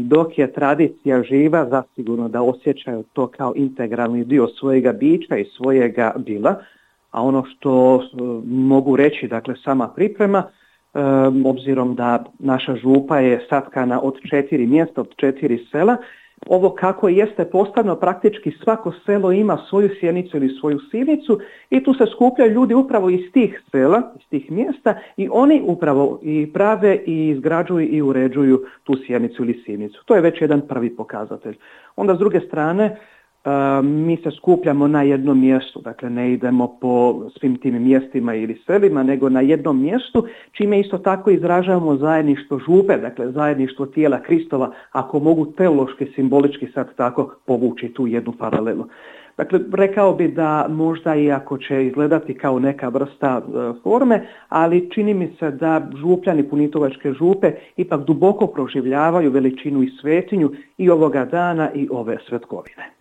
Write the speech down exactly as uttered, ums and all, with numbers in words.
dok je tradicija živa, zasigurno da osjećaju to kao integralni dio svojega bića i svojega bila, a ono što mogu reći, dakle sama priprema, obzirom da naša župa je satkana od četiri mjesta, od četiri sela, ovo kako jeste postavljeno, praktički svako selo ima svoju sjenicu ili svoju sivnicu i tu se skupljaju ljudi upravo iz tih sela, iz tih mjesta i oni upravo i prave i izgrađuju i uređuju tu sjenicu ili sivnicu. To je već jedan prvi pokazatelj. Onda s druge strane, mi se skupljamo na jednom mjestu, dakle ne idemo po svim tim mjestima ili selima, nego na jednom mjestu, čime isto tako izražavamo zajedništvo župe, dakle zajedništvo tijela Kristova, ako mogu teološki, simbolički sad tako povući tu jednu paralelu. Dakle, rekao bi da možda iako će izgledati kao neka vrsta e, forme, ali čini mi se da župljani Punitovačke župe ipak duboko proživljavaju veličinu i svetinju i ovoga dana i ove svetkovine.